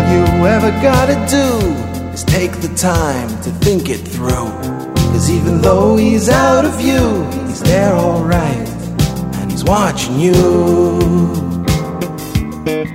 you ever gotta do is take the time to think it through. 'Cause even though he's out of view, he's there alright, and he's watching you.